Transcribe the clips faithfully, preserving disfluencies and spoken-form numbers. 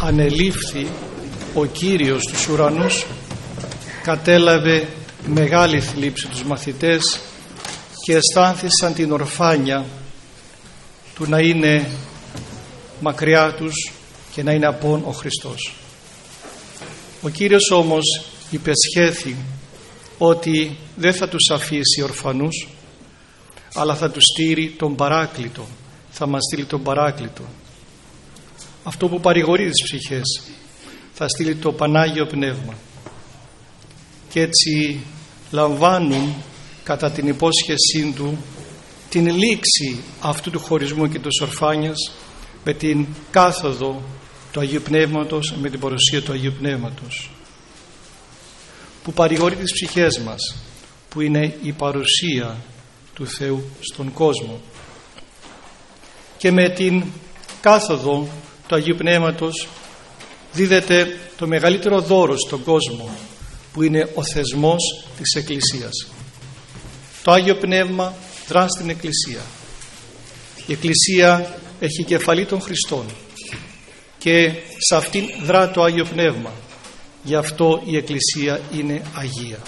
ανελήφθη ο Κύριος στους ουρανούς, κατέλαβε μεγάλη θλίψη τους μαθητές και αισθάνθησαν την ορφάνια του να είναι μακριά τους και να είναι απόν ο Χριστός. Ο Κύριος όμως υπεσχέθη ότι δεν θα τους αφήσει ορφανούς, αλλά θα τους στείλει τον Παράκλητο, θα μας στείλει τον Παράκλητο, αυτό που παρηγορεί τις ψυχές, θα στείλει το Πανάγιο Πνεύμα. Και έτσι λαμβάνουν κατά την υπόσχεσή του την λήξη αυτού του χωρισμού και της ορφάνιας με την κάθοδο του Αγίου Πνεύματος, με την παρουσία του Αγίου Πνεύματος, που παρηγορεί τις ψυχές μας, που είναι η παρουσία του Θεού στον κόσμο. Και με την κάθοδο του Αγίου Πνεύματος δίδεται το μεγαλύτερο δώρο στον κόσμο, που είναι ο θεσμός της Εκκλησίας. Το Άγιο Πνεύμα δρά στην Εκκλησία. Η Εκκλησία έχει κεφαλή των Χριστών και σε αυτήν δρά το Άγιο Πνεύμα. Γι' αυτό η Εκκλησία είναι Αγία.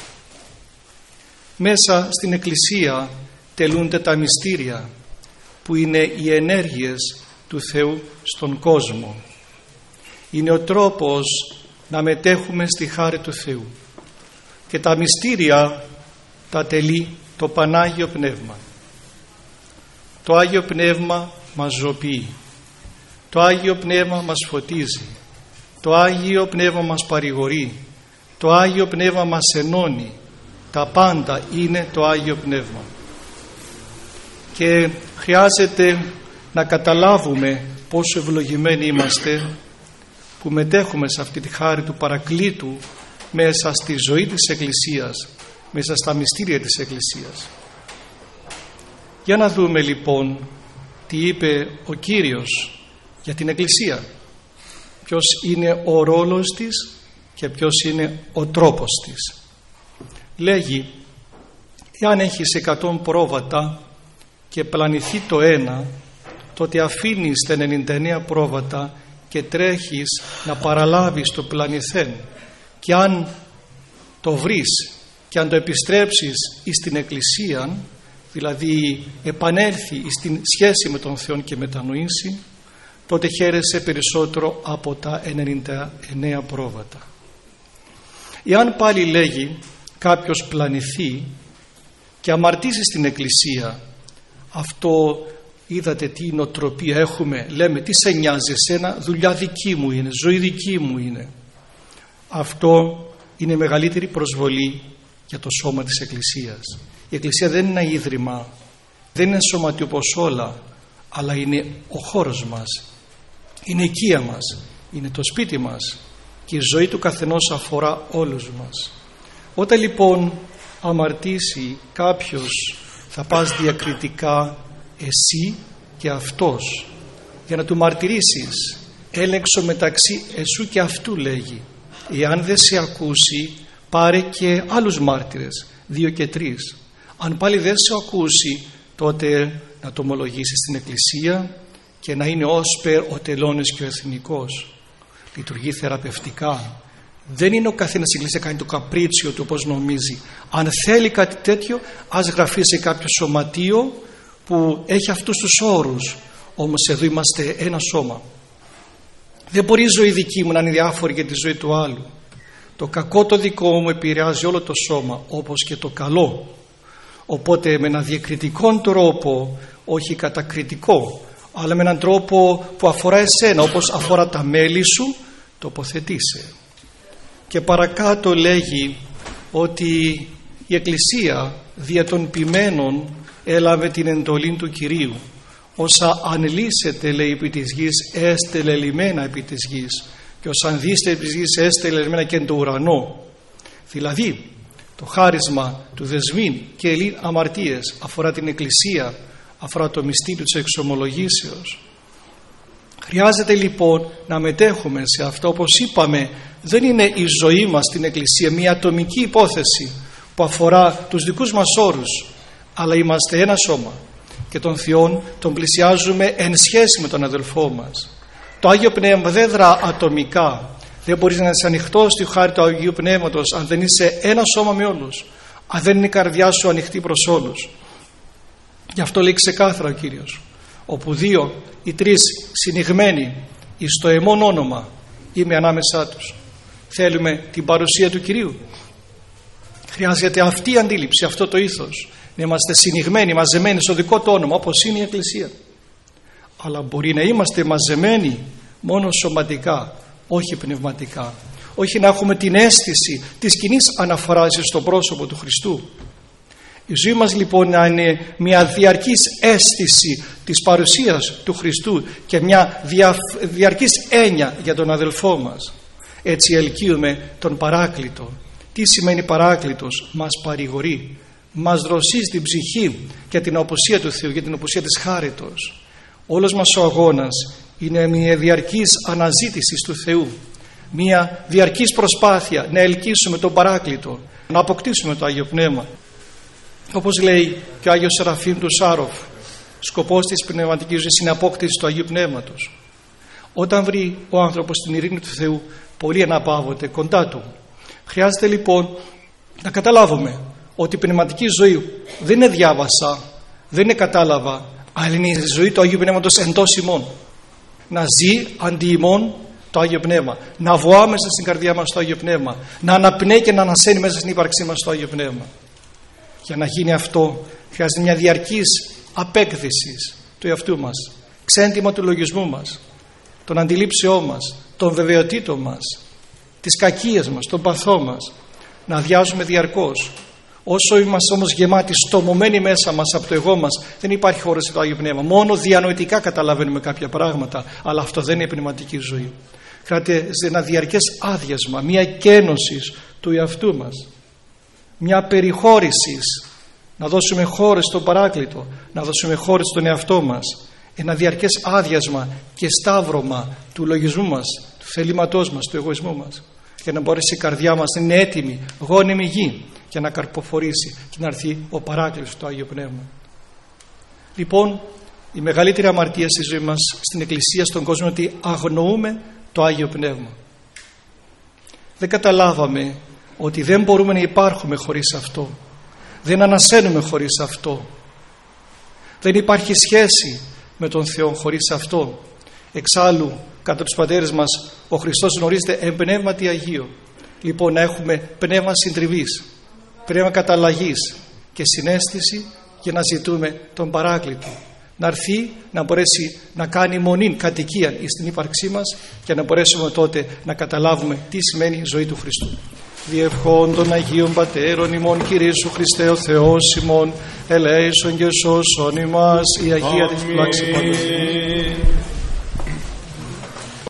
Μέσα στην Εκκλησία τελούνται τα μυστήρια, που είναι οι ενέργειες του Θεού στον κόσμο. Είναι ο τρόπος να μετέχουμε στη χάρη του Θεού. Και τα μυστήρια τα τελεί το Πανάγιο Πνεύμα. Το Άγιο Πνεύμα μας ζωοποιεί. Το Άγιο Πνεύμα μας φωτίζει. Το Άγιο Πνεύμα μας παρηγορεί. Το Άγιο Πνεύμα μας ενώνει. Τα πάντα είναι το Άγιο Πνεύμα. Και χρειάζεται να καταλάβουμε πόσο ευλογημένοι είμαστε που μετέχουμε σε αυτή τη χάρη του Παρακλήτου μέσα στη ζωή της Εκκλησίας, μέσα στα μυστήρια της Εκκλησίας. Για να δούμε λοιπόν τι είπε ο Κύριος για την Εκκλησία, ποιος είναι ο ρόλος της και ποιος είναι ο τρόπος της. Λέγει, εάν έχεις εκατό πρόβατα και πλανηθεί το ένα, τότε αφήνεις τα ενενήντα εννέα πρόβατα και τρέχεις να παραλάβεις το πλανηθέν, και αν το βρεις και αν το επιστρέψεις εις την Εκκλησία, δηλαδή επανέλθει στην σχέση με τον Θεό και μετανοήσει, τότε χαίρεσαι περισσότερο από τα ενενήντα εννέα πρόβατα. Εάν πάλι, λέγει, κάποιος πλανηθεί και αμαρτήσει στην Εκκλησία, αυτό είδατε τι νοοτροπία έχουμε, λέμε τι σε νοιάζει εσένα, δουλειά δική μου είναι, ζωή δική μου είναι. Αυτό είναι μεγαλύτερη προσβολή για το σώμα της Εκκλησίας. Η Εκκλησία δεν είναι ένα ίδρυμα, δεν είναι σωματείο όπως όλα, αλλά είναι ο χώρος μας, είναι η οικία μας, είναι το σπίτι μας, και η ζωή του καθενός αφορά όλους μας. Όταν λοιπόν αμαρτήσει κάποιος, θα πας διακριτικά εσύ και αυτός για να του μαρτυρήσεις. Έλεξο μεταξύ εσού και αυτού, λέγει. Εάν δεν σε ακούσει, πάρε και άλλους μάρτυρες, δύο και τρεις. Αν πάλι δεν σε ακούσει, τότε να το ομολογήσεις στην Εκκλησία και να είναι όσπερ ο τελώνης και ο εθνικός. Λειτουργεί θεραπευτικά. Δεν είναι ο καθένας στην Εκκλησία κάνει το καπρίτσιο του όπως νομίζει. Αν θέλει κάτι τέτοιο, ας γραφεί σε κάποιο σωματείο που έχει αυτούς τους όρους. Όμως εδώ είμαστε ένα σώμα. Δεν μπορεί η ζωή δική μου να είναι διάφορη για τη ζωή του άλλου. Το κακό το δικό μου επηρεάζει όλο το σώμα, όπως και το καλό. Οπότε με έναν διακριτικό τρόπο, όχι κατακριτικό, αλλά με έναν τρόπο που αφορά εσένα, όπως αφορά τα μέλη σου, τοποθετήσαι. Και παρακάτω λέγει ότι η Εκκλησία δια των ποιμένων έλαβε την εντολή του Κυρίου. Όσα ανελύσετε, λέει, επί της γης, έστε λελειμμένα επί της γης, και όσα ανδύστε επί της γης, έστε λελειμμένα και εν το ουρανό. Δηλαδή το χάρισμα του δεσμήν και ελίν αμαρτίες αφορά την Εκκλησία, αφορά το μυστήριο της εξομολογήσεως. Χρειάζεται λοιπόν να μετέχουμε σε αυτό. Όπως είπαμε, δεν είναι η ζωή μας στην Εκκλησία μια ατομική υπόθεση που αφορά τους δικούς μας όρους, αλλά είμαστε ένα σώμα και τον Θεόν τον πλησιάζουμε εν σχέση με τον αδελφό μας. Το Άγιο Πνεύμα δεν δρά ατομικά. Δεν μπορείς να είσαι ανοιχτός στη χάρη του Αγίου Πνεύματος αν δεν είσαι ένα σώμα με όλους, αν δεν είναι η καρδιά σου ανοιχτή προς όλους. Γι' αυτό λέει ξεκάθαρα ο Κύριος: όπου δύο ή τρεις συνηγμένοι εις το εμόν όνομα, είμαι ανάμεσά τους. Θέλουμε την παρουσία του Κυρίου. Χρειάζεται αυτή η αντίληψη, αυτό το ήθος, να είμαστε συνηγμένοι, μαζεμένοι στο δικό του όνομα, όπως είναι η Εκκλησία. Αλλά μπορεί να είμαστε μαζεμένοι μόνο σωματικά, όχι πνευματικά. Όχι να έχουμε την αίσθηση της κοινής αναφοράς στο πρόσωπο του Χριστού. Η ζωή μας λοιπόν να είναι μια διαρκής αίσθηση της παρουσίας του Χριστού και μια δια, διαρκής έννοια για τον αδελφό μας. Έτσι ελκύουμε τον Παράκλητο. Τι σημαίνει Παράκλητος? Μας παρηγορεί, μας δροσίζει την ψυχή για την οπουσία του Θεού, για την οπουσία της χάριτος. Όλος μας ο αγώνας είναι μια διαρκής αναζήτηση του Θεού, μια διαρκής προσπάθεια να ελκύσουμε τον Παράκλητο, να αποκτήσουμε το Άγιο Πνεύμα. Όπως λέει και ο Άγιος Σεραφείμ του Σάροφ, σκοπός της πνευματικής ζωής είναι απόκτηση του Αγίου Πνεύματος. Όταν βρει ο άνθρωπος την ειρήνη του Θεού, πολύ αναπαύονται κοντά του. Χρειάζεται λοιπόν να καταλάβουμε ότι η πνευματική ζωή δεν είναι διάβασα, δεν είναι κατάλαβα, αλλά είναι η ζωή του Αγίου Πνεύματος εντός ημών. Να ζει αντί ημών το Άγιο Πνεύμα, να βοά μέσα στην καρδιά μας το Άγιο Πνεύμα, να αναπνέει και να ανασένει μέσα στην ύπαρξή μας το Άγιο Πνεύμα. Για να γίνει αυτό χρειάζεται μια διαρκής απέκθεση του εαυτού μας, ξέντημα του λογισμού μας, των αντιλήψεών μας, των βεβαιοτήτων μας, της κακίας μας, των παθών μας, να αδειάζουμε διαρκώς. Όσο είμαστε όμως γεμάτοι, στομωμένοι μέσα μας από το εγώ μας, δεν υπάρχει χώρος για το Άγιο Πνεύμα. Μόνο διανοητικά καταλαβαίνουμε κάποια πράγματα, αλλά αυτό δεν είναι πνευματική ζωή. Χρειάζεται ένα διαρκές άδειασμα, μια κένωση του εαυτού μας, μια περιχώρηση, να δώσουμε χώρες στον Παράκλητο, να δώσουμε χώρες στον εαυτό μας, ένα διαρκές άδειασμα και σταύρωμα του λογισμού μας, του θελήματός μας, του εγωισμού μας, για να μπορέσει η καρδιά μας να είναι έτοιμη, γόνιμη γη, για να καρποφορήσει και να έρθει ο Παράκλητος, το Άγιο Πνεύμα. Λοιπόν, η μεγαλύτερη αμαρτία στη ζωή μας, στην Εκκλησία, στον κόσμο, είναι ότι αγνοούμε το Άγιο Πνεύμα. Δεν καταλάβαμε ότι δεν μπορούμε να υπάρχουμε χωρίς αυτό, δεν ανασένουμε χωρίς αυτό, δεν υπάρχει σχέση με τον Θεό χωρίς αυτό. Εξάλλου, κατά τους πατέρες μας, ο Χριστός γνωρίζεται εν πνεύματι Αγίο. Λοιπόν, να έχουμε πνεύμα συντριβής, πνεύμα καταλλαγής και συναίσθηση για να ζητούμε τον Παράκλητο, να έρθει να μπορέσει να κάνει μονήν κατοικία στην ύπαρξή μας και να μπορέσουμε τότε να καταλάβουμε τι σημαίνει η ζωή του Χριστού. Διευχών των Αγίων Πατέρων ημών, Κύριε Ιησού Χριστέ ο Θεός ημών, ελέησον και σώσον ημάς η Αγία της πλάξης παντός.